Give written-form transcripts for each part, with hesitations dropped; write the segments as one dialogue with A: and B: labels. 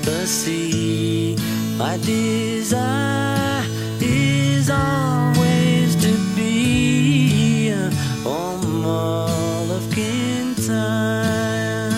A: the sea. My desire is always to be on Mull of Kintyre.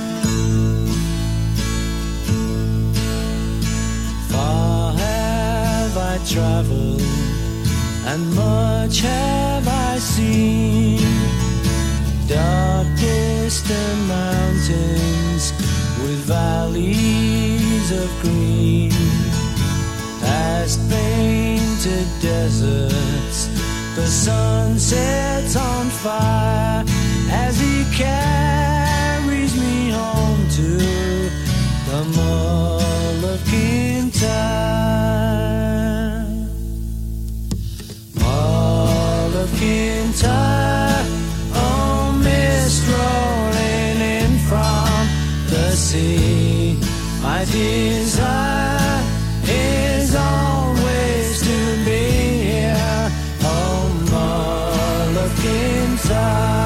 A: Far have I traveled, and much have I seen. Dark distant mountains with valleys of green, past painted deserts, the sun sets on fire as he carries me home to the Mull of Kintyre. Mull of Kintyre, oh mist rolling in from the sea. My desire is always to be here, oh Mull of Kintyre.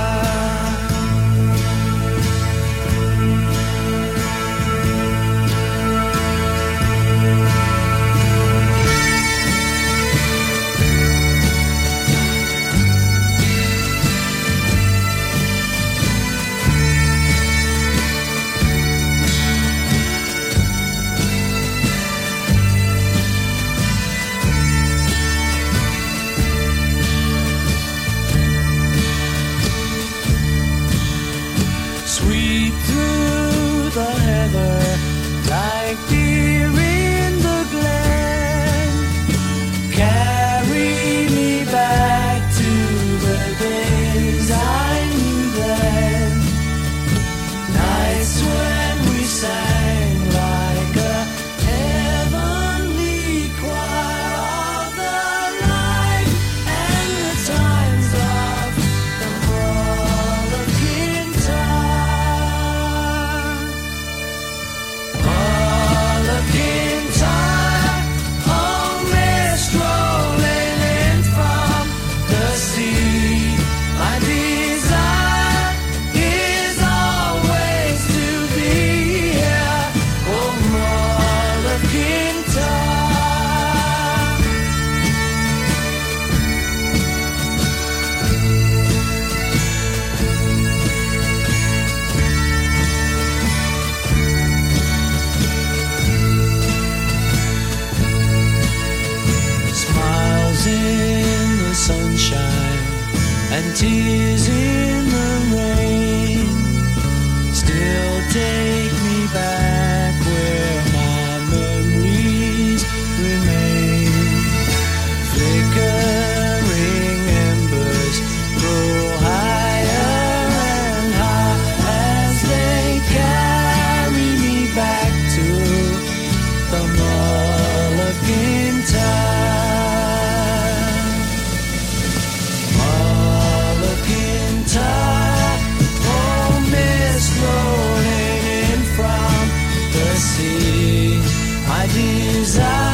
A: Sweep through the heather like deer in the glen. Carry me back to the days I knew then. Nights when we sang like a heavenly choir of the life and the times of the Mull of Kintyre. Mull of Kintyre, oh mist rolling in from the sea. My desire is always to be here, oh Mull of Kintyre. Smiles in the sunshine and tears in the rain still take me back where my memories remain. Flickering embers grow higher and high as they carry me back to the Mull of Kintyre. Mull of Kintyre, oh mist rolling in from the sea. My desire